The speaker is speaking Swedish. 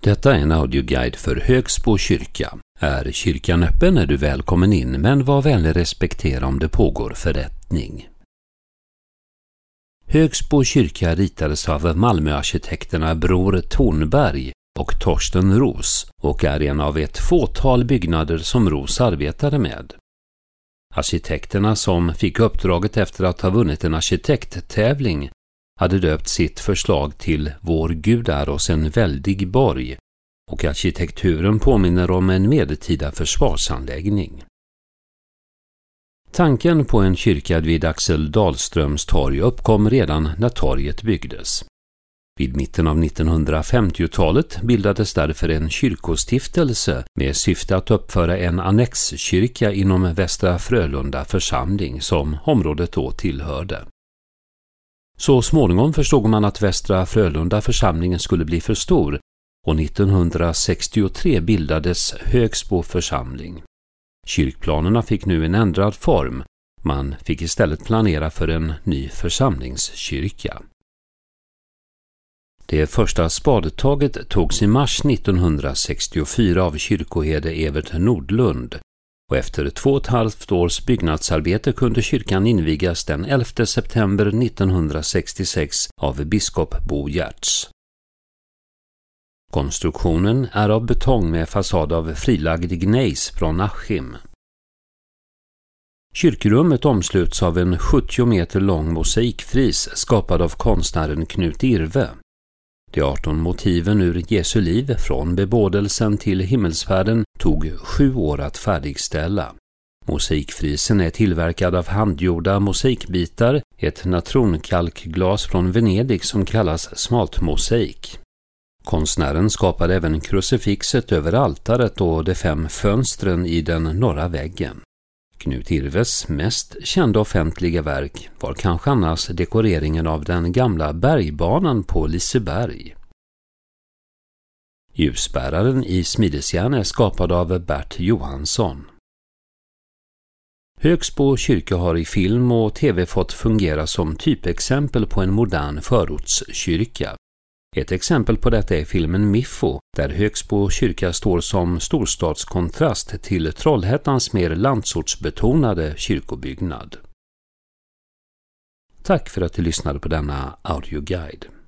Detta är en audioguide för Högsbo kyrka. Är kyrkan öppen är du välkommen in, men var vänlig respektera om det pågår förrättning. Högsbo kyrka ritades av Malmöarkitekterna Bror Thornberg och Torsten Ros och är en av ett fåtal byggnader som Ros arbetade med. Arkitekterna, som fick uppdraget efter att ha vunnit en arkitekttävling, hade döpt sitt förslag till Vår Gud är oss en väldig borg, och arkitekturen påminner om en medeltida försvarsanläggning. Tanken på en kyrka vid Axel Dahlströms torg uppkom redan när torget byggdes. Vid mitten av 1950-talet bildades därför en kyrkostiftelse med syfte att uppföra en annexkyrka inom Västra Frölunda församling som området då tillhörde. Så småningom förstod man att Västra Frölunda församlingen skulle bli för stor och 1963 bildades Högsbo församling. Kyrkplanerna fick nu en ändrad form. Man fick istället planera för en ny församlingskyrka. Det första spadtaget togs i mars 1964 av kyrkoherde Evert Nordlund, och efter 2,5 års byggnadsarbete kunde kyrkan invigas den 11 september 1966 av biskop Bo Giertz. Konstruktionen är av betong med fasad av frilagd gnejs från Askim. Kyrkrummet omsluts av en 70 meter lång mosaikfris skapad av konstnären Knut Irve. De 18 motiven ur Jesu liv från bebådelsen till himmelsfärden tog 7 år att färdigställa. Mosaikfrisen är tillverkad av handgjorda mosaikbitar, ett natronkalkglas från Venedig som kallas smaltmosaik. Konstnären skapade även krucifixet över altaret och de 5 fönstren i den norra väggen. Knut Irves mest kända offentliga verk var kanske annars dekoreringen av den gamla bergbanan på Liseberg. Ljusbäraren i smidesjärn är skapad av Bert Johansson. Högsbo kyrka har i film och tv fått fungera som typexempel på en modern förortskyrka. Ett exempel på detta är filmen Miffo, där Högsbo kyrka står som storstadskontrast till Trollhättans mer landsortsbetonade kyrkobyggnad. Tack för att du lyssnade på denna audioguide.